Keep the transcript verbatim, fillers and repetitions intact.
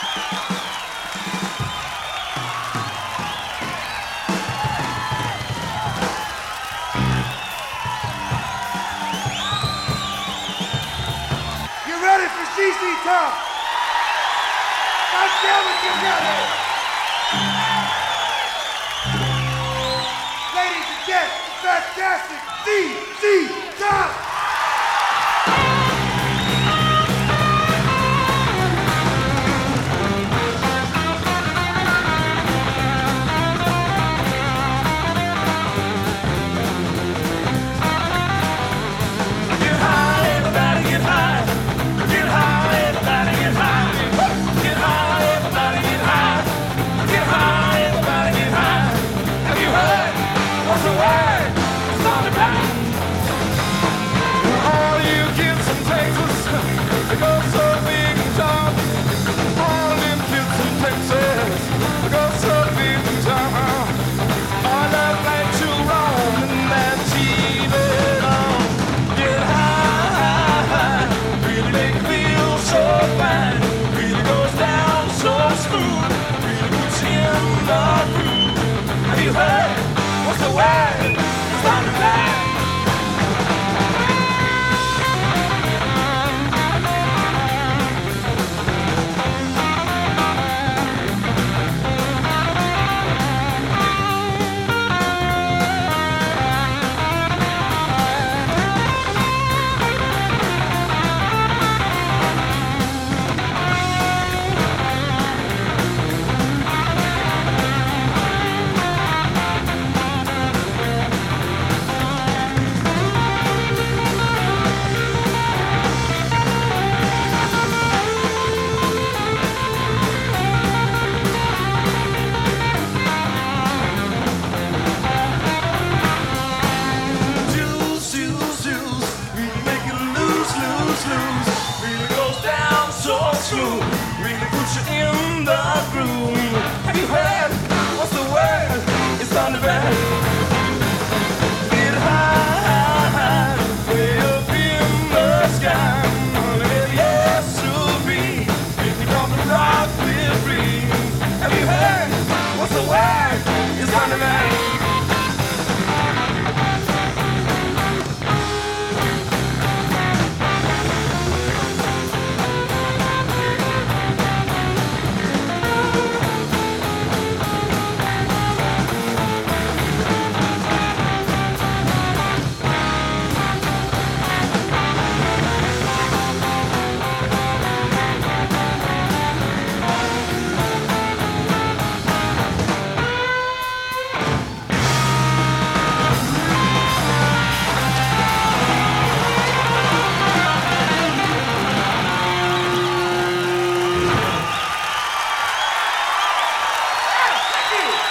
C C Top. God damn it, together. Ladies and gents, the fantastic C C Top. What's the word? It's on the back. Really puts you in the groove. Have you heard? What's the word? It's on the back. Get high, high, way up in the sky. Let yes to be. If you come to rock, we're free. Have you heard? What's the word? It's on the back. Thank you.